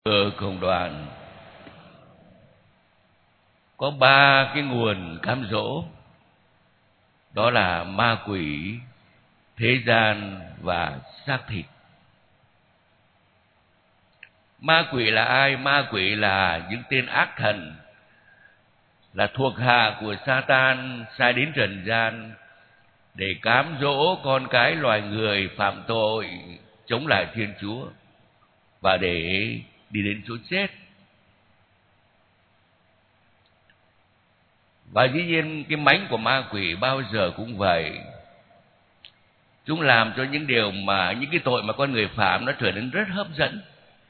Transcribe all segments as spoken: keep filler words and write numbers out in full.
Ở cộng đoàn có ba cái nguồn cám dỗ, đó là ma quỷ, thế gian và xác thịt. Ma quỷ là ai? Ma quỷ là những tên ác thần, là thuộc hạ của Satan sai đến trần gian để cám dỗ con cái loài người phạm tội chống lại Thiên Chúa và để đi đến chỗ chết. Và dĩ nhiên cái mánh của ma quỷ bao giờ cũng vậy. Chúng làm cho những điều mà những cái tội mà con người phạm nó trở nên rất hấp dẫn.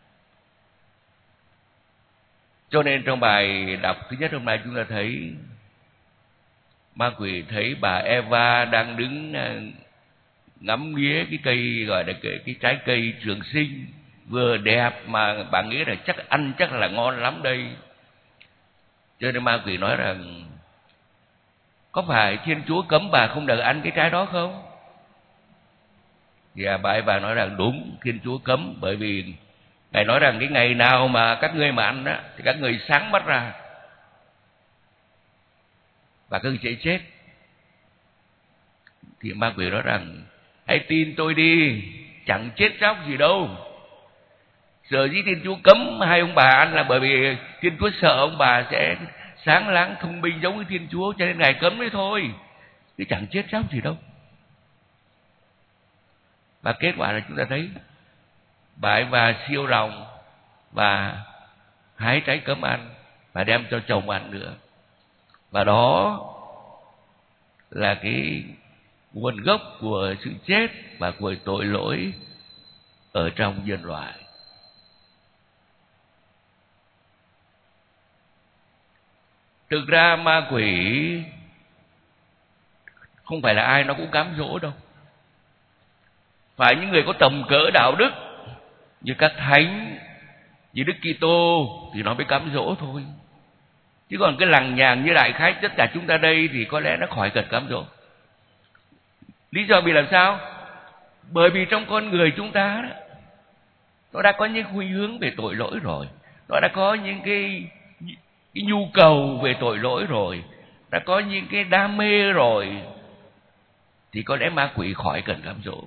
Cho nên trong bài đọc thứ nhất hôm nay chúng ta thấy ma quỷ thấy bà Eva đang đứng ngắm nghía cái cây gọi là cái, cái trái cây trường sinh vừa đẹp mà bà nghĩ là chắc ăn chắc là ngon lắm đây. Cho nên ma quỷ nói rằng có phải Thiên Chúa cấm bà không được ăn cái trái đó không? Thì bà Eva nói rằng đúng, Thiên Chúa cấm, bởi vì Ngài nói rằng cái ngày nào mà các ngươi mà ăn đó thì các ngươi sáng mắt ra và các ngươi sẽ chết. Thì ma quỷ nói rằng hãy tin tôi đi, chẳng chết chóc gì đâu. Sở dĩ Thiên Chúa cấm hai ông bà ăn là bởi vì Thiên Chúa sợ ông bà sẽ sáng láng thông minh giống như Thiên Chúa, cho nên Ngài cấm đấy thôi, chứ chẳng chết chóc gì đâu. Và kết quả là chúng ta thấy bà Eva siêu lòng và hái trái cấm ăn và đem cho chồng ăn nữa. Và đó là cái nguồn gốc của sự chết và của tội lỗi ở trong nhân loại. Thực ra ma quỷ không phải là ai nó cũng cám dỗ đâu. Phải những người có tầm cỡ đạo đức như các thánh, như Đức Kitô thì nó mới cám dỗ thôi. Chứ còn cái lằng nhằng như đại khái tất cả chúng ta đây thì có lẽ nó khỏi cần cám dỗ. Lý do vì làm sao? Bởi vì trong con người chúng ta đó, nó đã có những khuynh hướng về tội lỗi rồi, nó đã có những cái, cái nhu cầu về tội lỗi rồi, đã có những cái đam mê rồi, thì có lẽ ma quỷ khỏi cần cám dỗ.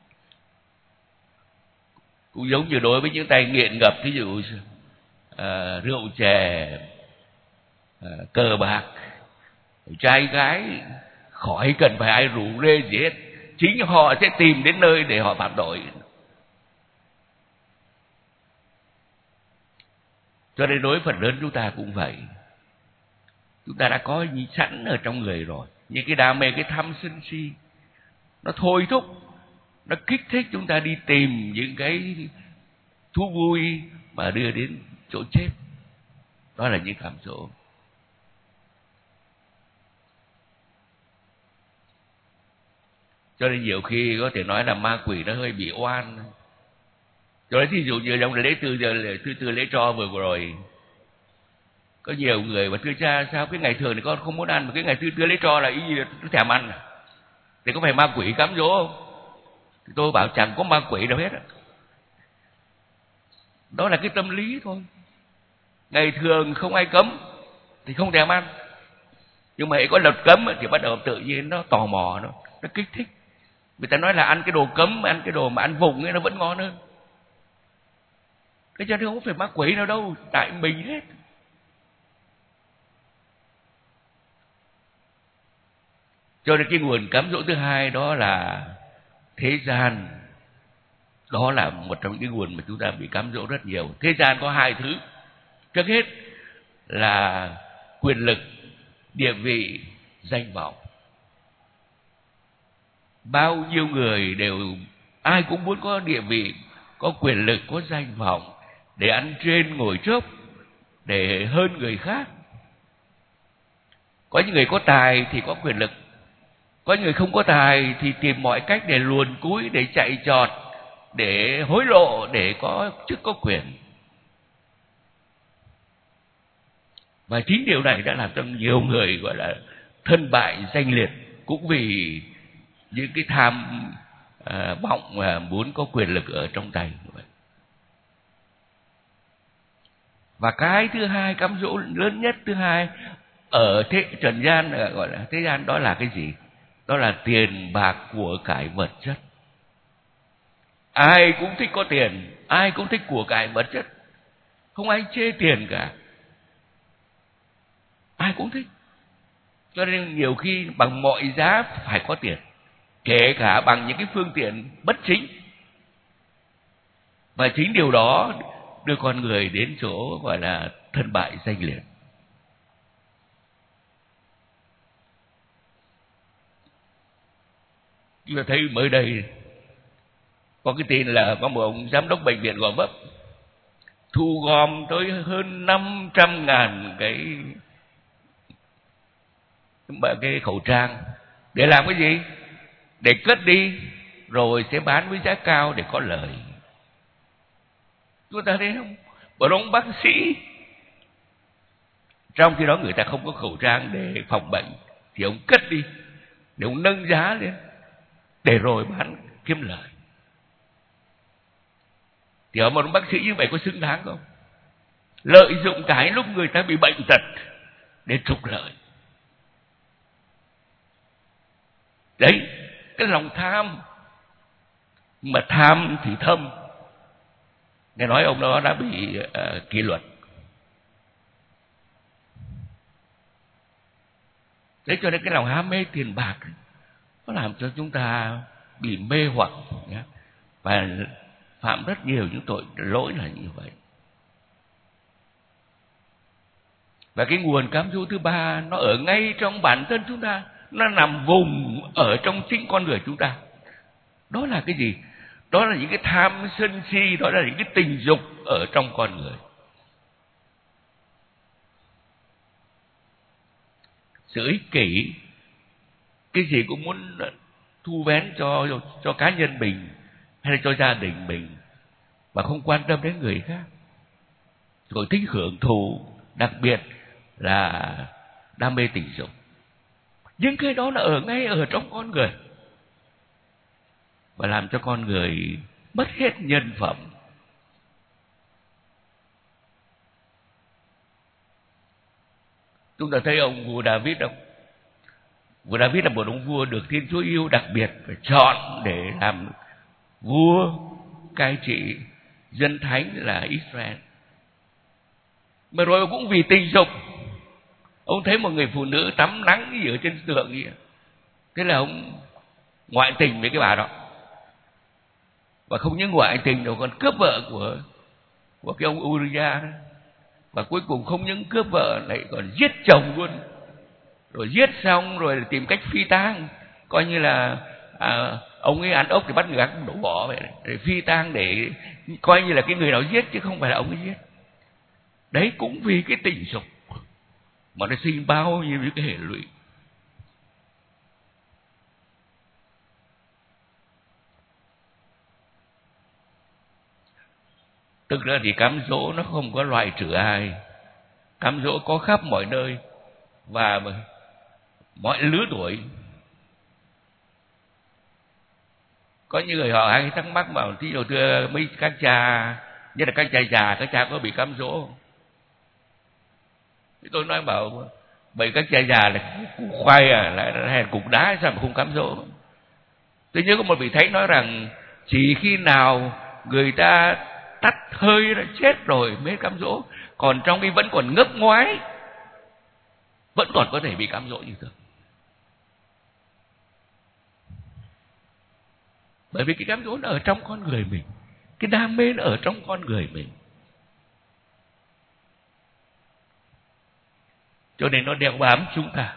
Cũng giống như đối với những tay nghiện ngập, ví dụ à, rượu chè, à, cờ bạc, trai gái, khỏi cần phải ai rủ rê gì hết, chính họ sẽ tìm đến nơi để họ phạm tội. Cho nên đối với phần lớn chúng ta cũng vậy. Chúng ta đã có sẵn ở trong người rồi những cái đam mê, cái tham sân si, nó thôi thúc, nó kích thích chúng ta đi tìm những cái thú vui mà đưa đến chỗ chết. Đó là những cám dỗ. Cho nên nhiều khi có thể nói là ma quỷ nó hơi bị oan. Cho nên thí dụ như trong lễ tư giờ thứ tư lễ tro vừa rồi, có nhiều người mà thưa cha, sao cái ngày thường thì con không muốn ăn, mà cái ngày thứ tư lễ tro là ý gì nó thèm ăn à? Thì có phải ma quỷ cám dỗ không? Thì tôi bảo chẳng có ma quỷ đâu hết. Đó là cái tâm lý thôi. Ngày thường không ai cấm thì không thèm ăn, nhưng mà hãy có luật cấm thì bắt đầu tự nhiên nó tò mò, nó nó kích thích. Người ta nói là ăn cái đồ cấm, ăn cái đồ mà ăn vùng ấy nó vẫn ngon hơn. Thế cho nên không phải ma quỷ nào đâu, tại mình hết. Cho nên cái nguồn cám dỗ thứ hai đó là thế gian. Đó là một trong những cái nguồn mà chúng ta bị cám dỗ rất nhiều. Thế gian có hai thứ. Trước hết là quyền lực, địa vị, danh vọng. Bao nhiêu người đều, ai cũng muốn có địa vị, có quyền lực, có danh vọng, để ăn trên ngồi trước, để hơn người khác. Có những người có tài thì có quyền lực, có những người không có tài thì tìm mọi cách để luồn cúi, để chạy trọt, để hối lộ, để có chức có quyền. Và chính điều này đã làm cho nhiều người gọi là thân bại danh liệt, cũng vì những cái tham à, vọng à, muốn có quyền lực ở trong tay. Và cái thứ hai, cám dỗ lớn nhất thứ hai ở thế trần gian, gọi là thế gian, đó là cái gì? Đó là tiền bạc của cải vật chất. Ai cũng thích có tiền, ai cũng thích của cải vật chất, không ai chê tiền cả, ai cũng thích. Cho nên nhiều khi bằng mọi giá phải có tiền, kể cả bằng những cái phương tiện bất chính. Và chính điều đó đưa con người đến chỗ gọi là thân bại danh liệt. Chúng ta thấy mới đây có cái tin là có một ông giám đốc bệnh viện Gò Vấp thu gom tới hơn năm trăm ngàn cái cái khẩu trang. Để làm cái gì? Để cất đi rồi sẽ bán với giá cao để có lời. Chúng ta thấy không? Một ông bác sĩ, trong khi đó người ta không có khẩu trang để phòng bệnh, thì ông cất đi để ông nâng giá lên để rồi bán kiếm lời. Thì ở một ông bác sĩ như vậy có xứng đáng không? Lợi dụng cái lúc người ta bị bệnh tật để trục lợi. Đấy, cái lòng tham. Mà tham thì thâm. Nghe nói ông đó đã bị uh, kỷ luật. Đấy, cho nên cái lòng ham mê tiền bạc nó làm cho chúng ta bị mê hoặc nhé, và phạm rất nhiều những tội lỗi là như vậy. Và cái nguồn cám dỗ thứ ba nó ở ngay trong bản thân chúng ta, nó nằm vùng ở trong chính con người chúng ta. Đó là cái gì? Đó là những cái tham sân si, đó là những cái tình dục ở trong con người. Sự ích kỷ, cái gì cũng muốn thu vén cho cho cá nhân mình hay là cho gia đình mình, mà không quan tâm đến người khác. Rồi thích hưởng thụ, đặc biệt là đam mê tình dục. Nhưng cái đó là ở ngay ở trong con người, và làm cho con người mất hết nhân phẩm. Chúng ta thấy ông vua David không? Vua David là một ông vua được Thiên Chúa yêu đặc biệt, phải chọn để làm vua cai trị dân thánh là Israel. Mà rồi cũng vì tình dục, ông thấy một người phụ nữ tắm nắng gì ở trên tường gì, thế là ông ngoại tình với cái bà đó. Và không những ngoại tình đâu, còn cướp vợ của của cái ông Uriah đó. Và cuối cùng không những cướp vợ lại còn giết chồng luôn. Rồi giết xong rồi tìm cách phi tang, coi như là à, ông ấy ăn ốc thì bắt người khác đổ bỏ vậy, để phi tang, để coi như là cái người nào giết chứ không phải là ông ấy giết. Đấy, cũng vì cái tình dục mà nó sinh bao nhiêu cái hệ lụy. Thực ra thì cám dỗ nó không có loại trừ ai. Cám dỗ có khắp mọi nơi và mọi lứa tuổi. Có những người họ hay thắc mắc bảo, thí dụ thưa mấy các cha, nhất là các cha già, các cha có bị cám dỗ không? Thì tôi nói bảo, bởi các cha già là củ khoai à, là hay cục đá, sao mà không cám dỗ? Tôi nhớ có một vị thánh nói rằng chỉ khi nào người ta tắt hơi đã chết rồi mới cám dỗ, còn trong khi vẫn còn ngấp ngoái vẫn còn có thể bị cám dỗ như thường. Bởi vì cái cám dỗ nó ở trong con người mình, cái đam mê nó ở trong con người mình, cho nên nó đeo bám chúng ta.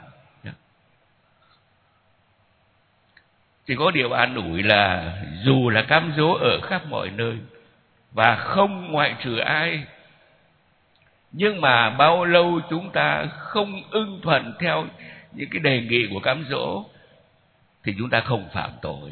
Chỉ có điều an ủi là dù là cám dỗ ở khắp mọi nơi và không ngoại trừ ai, nhưng mà bao lâu chúng ta không ưng thuận theo những cái đề nghị của cám dỗ thì chúng ta không phạm tội.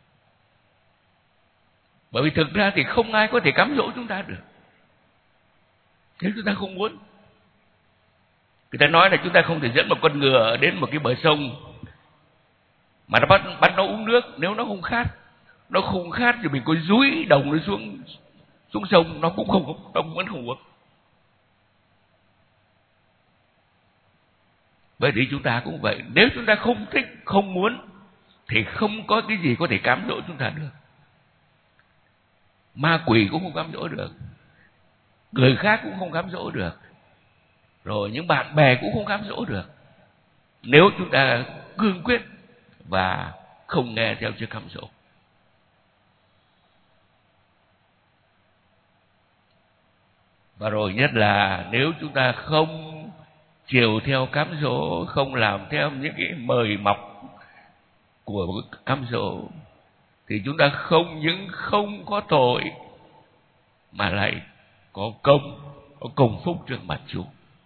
Bởi vì thực ra thì không ai có thể cám dỗ chúng ta được nếu chúng ta không muốn. Người ta nói là chúng ta không thể dẫn một con ngựa đến một cái bờ sông mà nó bắt, bắt nó uống nước nếu nó không khát. Nó không khát thì mình có dúi đồng nó xuống xuống sông, nó cũng không, nó cũng vẫn không uống. Vậy thì chúng ta cũng vậy, nếu chúng ta không thích, không muốn thì không có cái gì có thể cám dỗ chúng ta được. Ma quỷ cũng không cám dỗ được, người khác cũng không cám dỗ được, rồi những bạn bè cũng không cám dỗ được, nếu chúng ta cương quyết và không nghe theo sự cám dỗ. Và rồi nhất là nếu chúng ta không chiều theo cám dỗ, không làm theo những cái mời mọc của cám dỗ, thì chúng ta không những không có tội mà lại có công, có công phúc trước mặt Chúa.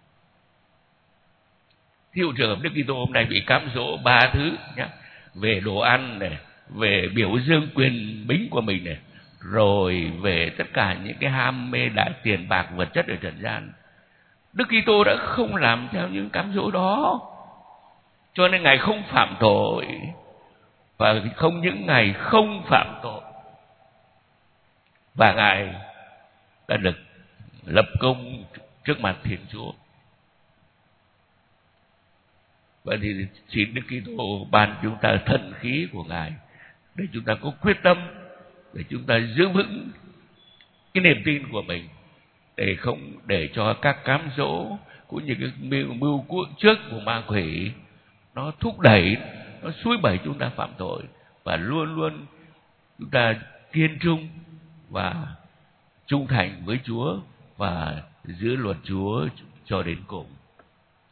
Thí dụ trường hợp Đức Kitô hôm nay bị cám dỗ ba thứ nhé, về đồ ăn này, về biểu dương quyền bính của mình này, rồi về tất cả những cái ham mê đại tiền bạc vật chất ở trần gian. Đức Kitô đã không làm theo những cám dỗ đó, cho nên Ngài không phạm tội. Và không những Ngài không phạm tội, và Ngài đã được lập công trước mặt Thiên Chúa. Vậy thì xin Đức Kitô ban chúng ta thần khí của Ngài để chúng ta có quyết tâm, để chúng ta giữ vững cái niềm tin của mình, để không để cho các cám dỗ cũng như cái mưu, mưu trước của ma quỷ nó thúc đẩy, nó xúi bẩy chúng ta phạm tội, và luôn luôn chúng ta kiên trung và trung thành với Chúa và giữ luật Chúa cho đến cùng.